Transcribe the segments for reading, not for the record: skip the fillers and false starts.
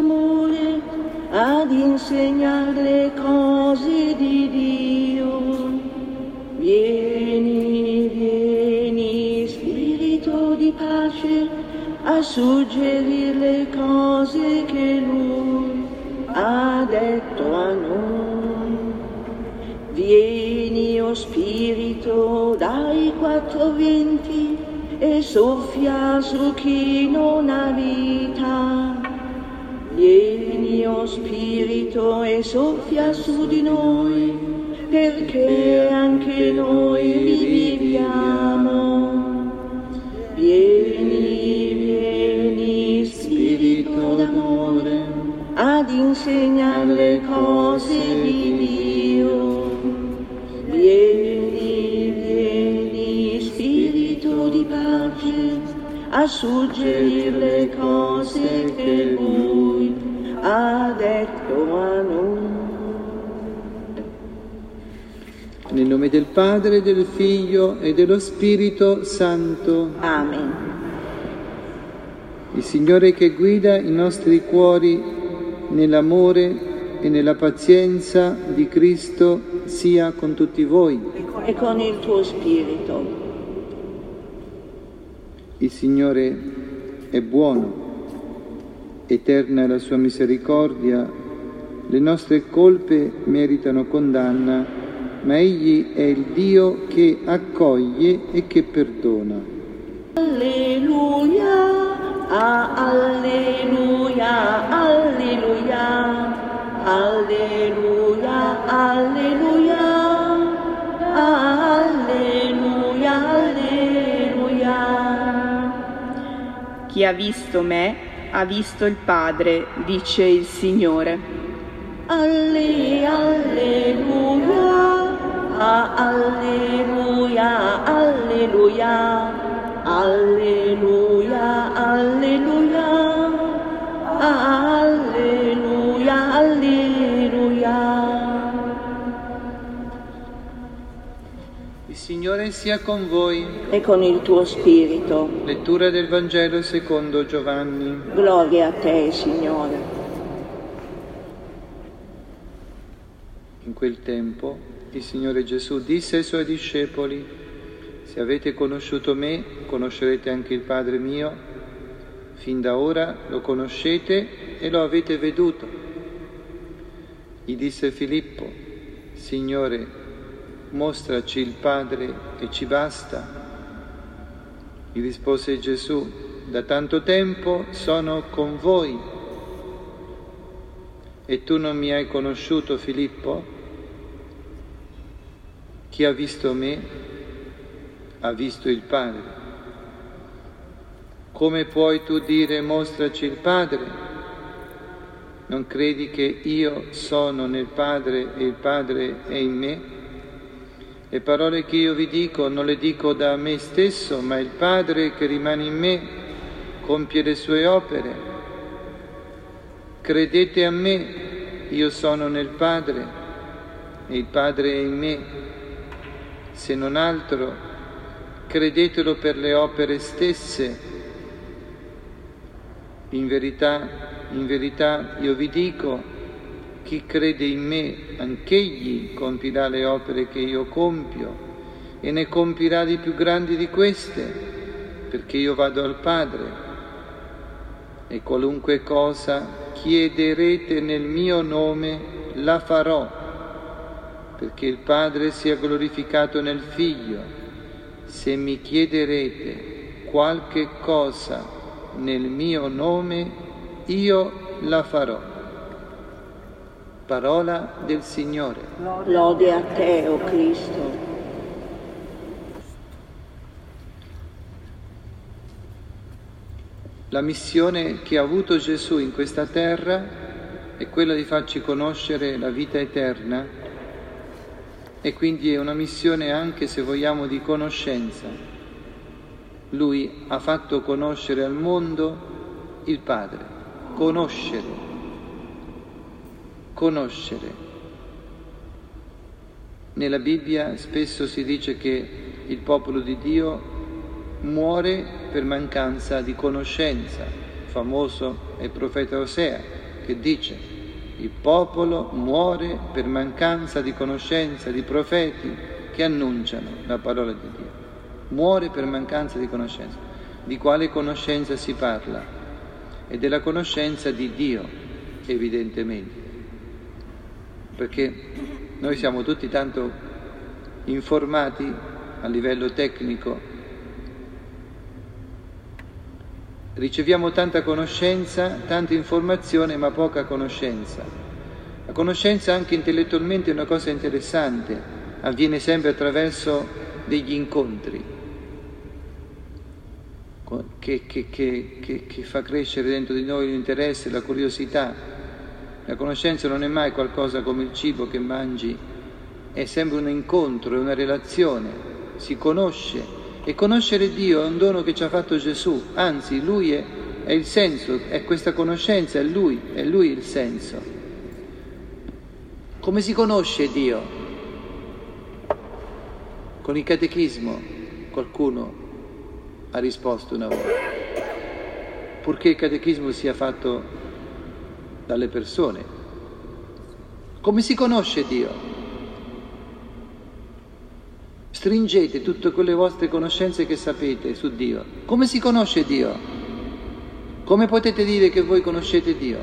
d'amore, ad insegnar le cose di Dio. Vieni, vieni, Spirito di pace, a suggerir le cose che Lui ha detto a noi. Vieni, o Spirito, dai quattro venti, e soffia su chi non ha vita. Vieni, o Spirito, e soffia su di noi, perché anche noi viviamo. Vieni, vieni, Spirito d'amore, ad insegnare le cose di Dio. Vieni, vieni, Spirito di pace, a suggerire le cose che Lui ha detto a noi. Nel nome del Padre, del Figlio e dello Spirito Santo. Amen. Il Signore che guida i nostri cuori nell'amore e nella pazienza di Cristo sia con tutti voi. E con il tuo Spirito. Il Signore è buono, eterna è la sua misericordia, le nostre colpe meritano condanna, ma Egli è il Dio che accoglie e che perdona. Alleluia, alleluia, alleluia, alleluia, alleluia, alleluia, alleluia. Chi ha visto me ha visto il Padre, dice il Signore. Alleluia, alleluia, alleluia, alleluia, alleluia, alleluia, alleluia. Il Signore sia con voi. E con il tuo Spirito. Lettura del Vangelo secondo Giovanni. Gloria a te, Signore. In quel tempo il Signore Gesù disse ai Suoi discepoli: se avete conosciuto me, conoscerete anche il Padre mio. Fin da ora lo conoscete e lo avete veduto. Gli disse Filippo: Signore, mostraci il Padre e ci basta. Gli rispose Gesù: da tanto tempo sono con voi e tu non mi hai conosciuto, Filippo? Chi ha visto me ha visto il Padre. Come puoi tu dire mostraci il Padre? Non credi che io sono nel Padre e il Padre è in me? Le parole che io vi dico non le dico da me stesso, ma il Padre che rimane in me compie le sue opere. Credete a me, io sono nel Padre e il Padre è in me. Se non altro, credetelo per le opere stesse. In verità, io vi dico, chi crede in me, anch'egli compirà le opere che io compio e ne compirà di più grandi di queste, perché io vado al Padre. E qualunque cosa chiederete nel mio nome, la farò, perché il Padre sia glorificato nel Figlio. Se mi chiederete qualche cosa nel mio nome, io la farò. Parola del Signore. Lode a te, o Cristo. La missione che ha avuto Gesù in questa terra è quella di farci conoscere la vita eterna, e quindi è una missione anche, se vogliamo, di conoscenza. Lui ha fatto conoscere al mondo il Padre. Conoscere. Nella Bibbia spesso si dice che il popolo di Dio muore per mancanza di conoscenza. Famoso è il profeta Osea. che dice: il popolo muore per mancanza di conoscenza di profeti che annunciano la parola di Dio. Muore per mancanza di conoscenza. Di quale conoscenza si parla? E della conoscenza di Dio, evidentemente. Perché noi siamo tutti tanto informati a livello tecnico, riceviamo tanta conoscenza, tanta informazione, ma poca conoscenza. La conoscenza anche intellettualmente è una cosa interessante, avviene sempre attraverso degli incontri che fa crescere dentro di noi l'interesse, la curiosità. La conoscenza non è mai qualcosa come il cibo che mangi, è sempre un incontro, è una relazione, si conosce. E conoscere Dio è un dono che ci ha fatto Gesù, anzi Lui è il senso, è questa conoscenza, è Lui il senso. Come si conosce Dio? Con il catechismo, qualcuno ha risposto una volta, purché il catechismo sia fatto dalle persone. Come si conosce Dio? Stringete tutte quelle vostre conoscenze che sapete su Dio. Come si conosce Dio? Come potete dire che voi conoscete Dio?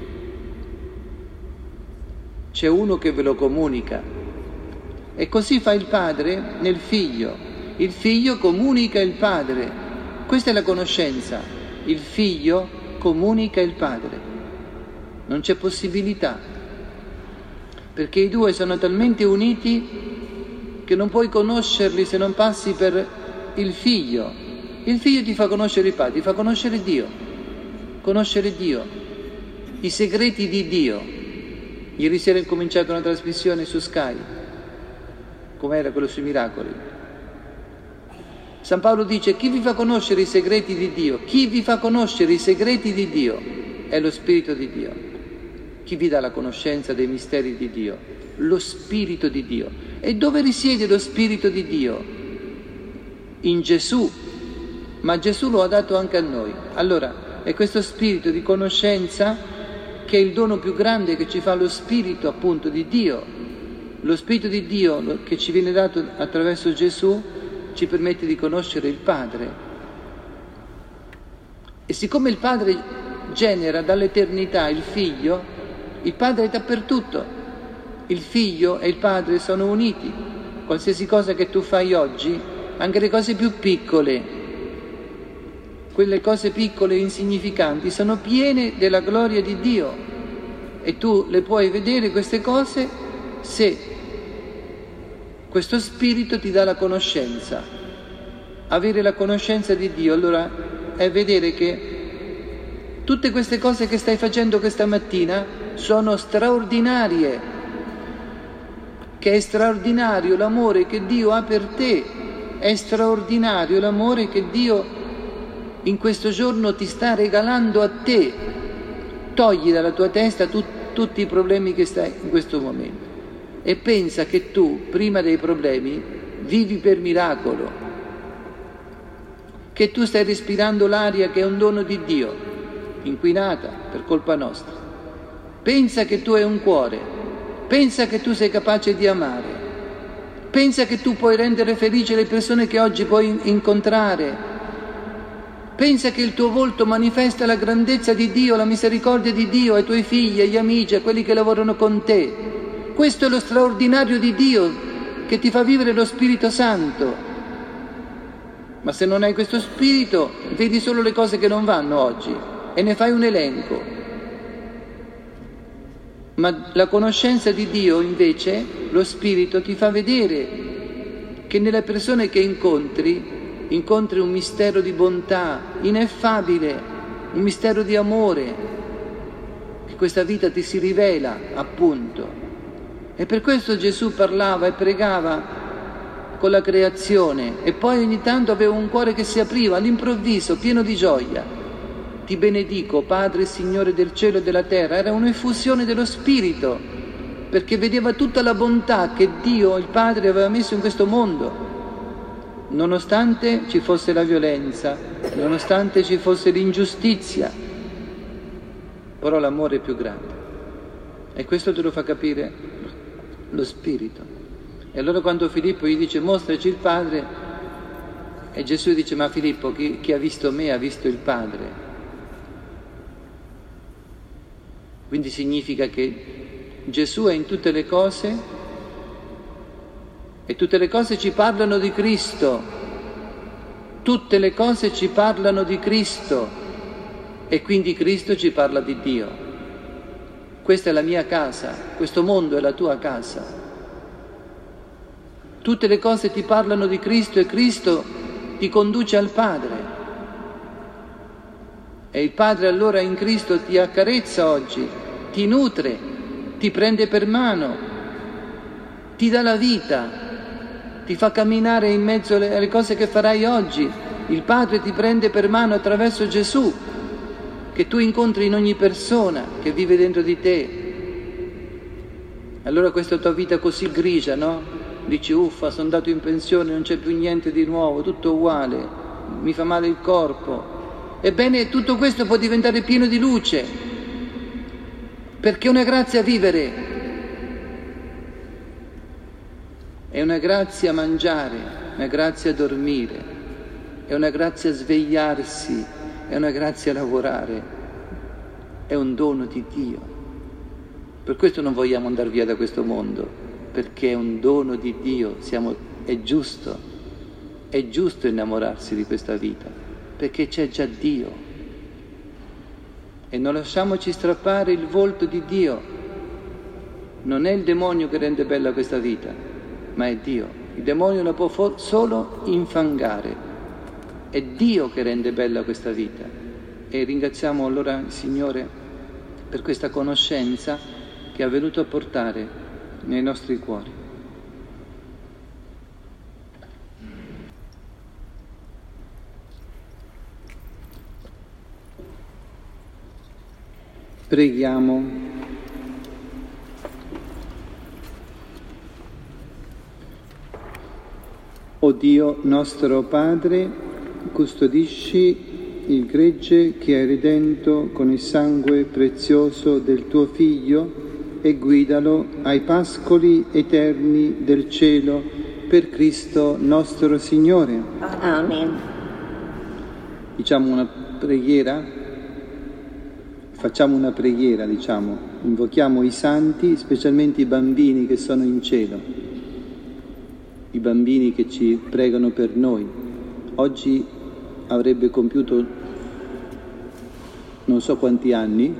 C'è uno che ve lo comunica. E così fa il Padre nel Figlio. Il Figlio comunica il Padre. Questa è la conoscenza. Il Figlio comunica il Padre. Non c'è possibilità. Perché i due sono talmente uniti che non puoi conoscerli se non passi per il Figlio. Il Figlio ti fa conoscere il Padre, ti fa conoscere Dio, i segreti di Dio. Ieri sera ho cominciato una trasmissione su Sky, com'era quello sui miracoli. San Paolo dice: chi vi fa conoscere i segreti di Dio? Chi vi fa conoscere i segreti di Dio? È lo Spirito di Dio. Chi vi dà la conoscenza dei misteri di Dio? Lo Spirito di Dio. E dove risiede lo Spirito di Dio? In Gesù, ma Gesù lo ha dato anche a noi. Allora, è questo spirito di conoscenza che è il dono più grande che ci fa lo Spirito appunto di Dio. Lo Spirito di Dio che ci viene dato attraverso Gesù ci permette di conoscere il Padre. E siccome il Padre genera dall'eternità il Figlio, il Padre è dappertutto. Il Figlio e il Padre sono uniti. Qualsiasi cosa che tu fai oggi, anche le cose più piccole, quelle cose piccole e insignificanti, sono piene della gloria di Dio. E tu le puoi vedere queste cose se questo Spirito ti dà la conoscenza. Avere la conoscenza di Dio, allora, è vedere che tutte queste cose che stai facendo questa mattina sono straordinarie. Che è straordinario l'amore che Dio ha per te, è straordinario l'amore che Dio in questo giorno ti sta regalando a te. Togli dalla tua testa tutti i problemi che stai in questo momento e pensa che tu, prima dei problemi, vivi per miracolo, che tu stai respirando l'aria che è un dono di Dio, inquinata per colpa nostra. Pensa che tu hai un cuore. Pensa che tu sei capace di amare, pensa che tu puoi rendere felice le persone che oggi puoi incontrare, pensa che il tuo volto manifesta la grandezza di Dio, la misericordia di Dio ai tuoi figli, agli amici, a quelli che lavorano con te. Questo è lo straordinario di Dio che ti fa vivere lo Spirito Santo. Ma se non hai questo Spirito, vedi solo le cose che non vanno oggi e ne fai un elenco. Ma la conoscenza di Dio, invece, lo Spirito ti fa vedere che nelle persone che incontri un mistero di bontà ineffabile, un mistero di amore, che questa vita ti si rivela, appunto. E per questo Gesù parlava e pregava con la creazione e poi ogni tanto aveva un cuore che si apriva all'improvviso, pieno di gioia. Ti benedico, Padre, Signore del cielo e della terra. Era un'effusione dello Spirito, perché vedeva tutta la bontà che Dio, il Padre, aveva messo in questo mondo. Nonostante ci fosse la violenza, nonostante ci fosse l'ingiustizia, però l'amore è più grande. E questo te lo fa capire lo Spirito. E allora quando Filippo gli dice mostraci il Padre, e Gesù dice ma Filippo, chi ha visto me ha visto il Padre. Quindi significa che Gesù è in tutte le cose e tutte le cose ci parlano di Cristo. Tutte le cose ci parlano di Cristo e quindi Cristo ci parla di Dio. Questa è la mia casa, questo mondo è la tua casa. Tutte le cose ti parlano di Cristo e Cristo ti conduce al Padre. E il Padre allora in Cristo ti accarezza oggi, ti nutre, ti prende per mano, ti dà la vita, ti fa camminare in mezzo alle cose che farai oggi. Il Padre ti prende per mano attraverso Gesù, che tu incontri in ogni persona che vive dentro di te. Allora questa tua vita così grigia, no? Dici uffa, sono andato in pensione, non c'è più niente di nuovo, tutto uguale, mi fa male il corpo. Ebbene, tutto questo può diventare pieno di luce, perché è una grazia vivere, è una grazia mangiare, una grazia dormire, è una grazia svegliarsi, è una grazia lavorare, è un dono di Dio. Per questo non vogliamo andare via da questo mondo, perché è un dono di Dio, è giusto innamorarsi di questa vita, perché c'è già Dio. E non lasciamoci strappare il volto di Dio. Non è il demonio che rende bella questa vita, ma è Dio. Il demonio la può solo infangare. È Dio che rende bella questa vita. E ringraziamo allora il Signore per questa conoscenza che ha venuto a portare nei nostri cuori. Preghiamo. O Dio nostro Padre, custodisci il gregge che hai redento con il sangue prezioso del tuo Figlio e guidalo ai pascoli eterni del cielo per Cristo nostro Signore. Amen. Diciamo una preghiera? Facciamo una preghiera, invochiamo i santi, specialmente i bambini che sono in cielo, i bambini che ci pregano per noi. Oggi avrebbe compiuto non so quanti anni,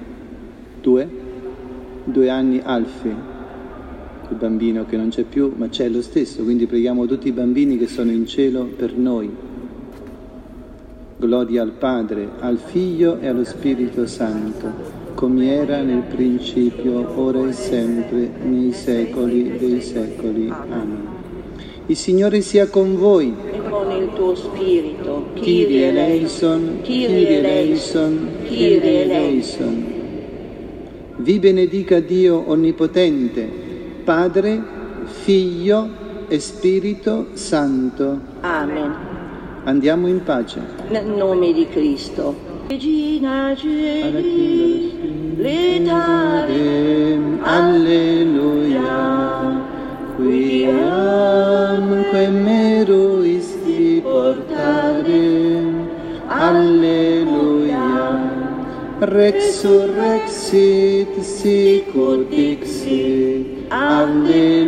2 anni Alfie, il bambino che non c'è più, ma c'è lo stesso, quindi preghiamo tutti i bambini che sono in cielo per noi. Gloria al Padre, al Figlio e allo Spirito Santo, come era nel principio, ora e sempre, nei secoli dei secoli. Amen. Il Signore sia con voi. E con il tuo spirito. Kyrie eleison, Kyrie eleison, Kyrie eleison. Vi benedica Dio Onnipotente, Padre, Figlio e Spirito Santo. Amen. Andiamo in pace. Nel nome di Cristo. Regina Celi, letare, alleluia, quiam quem meruisti portare, alleluia, resurrexit sicut dixit, alleluia.